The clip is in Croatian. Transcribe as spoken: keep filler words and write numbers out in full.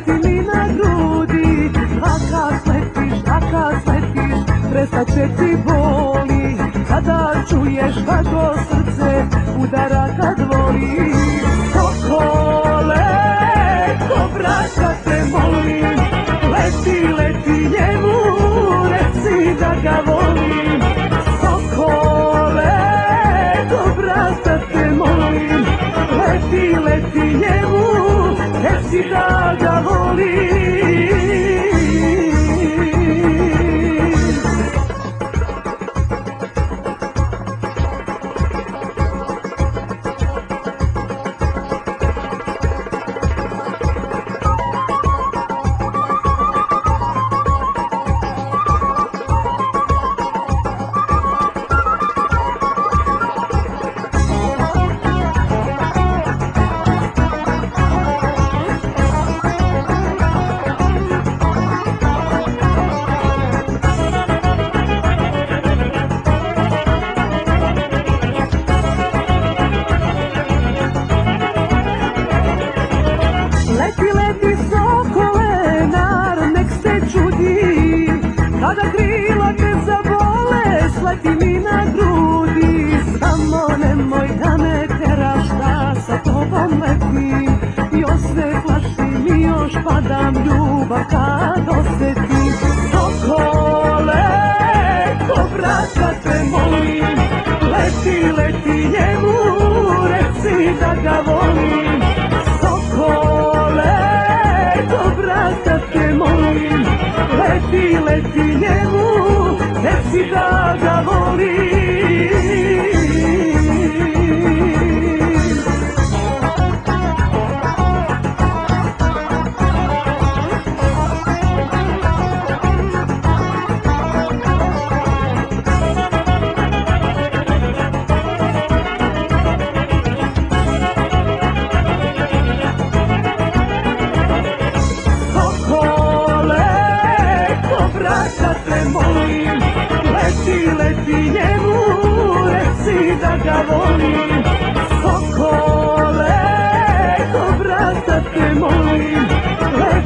leti mi na grudi, a kad sletiš, a kad sletiš, prestat će ti boli, kada čuješ kako srce udara kad voli. Sokole, ko braća te molim, leti, leti njemu, reci da ga volim. Sokole, ko braća te molim, leti, leti njemu, reci da ga volim. Leti, leti sokole, narod nek se čudi, kada krila te zabole, sleti mi na grudi. Samo nemoj da me teraš da sa tobom letim, još se plašim i još padam ljubav kad osjetim. Sokole, ko braća te molim, leti, leti njemu, reci da ga volim. Leti, leti njemu, reci da ga volim. Leti, leti njemu, reci da ga volim. Sokole, ko brata te molim,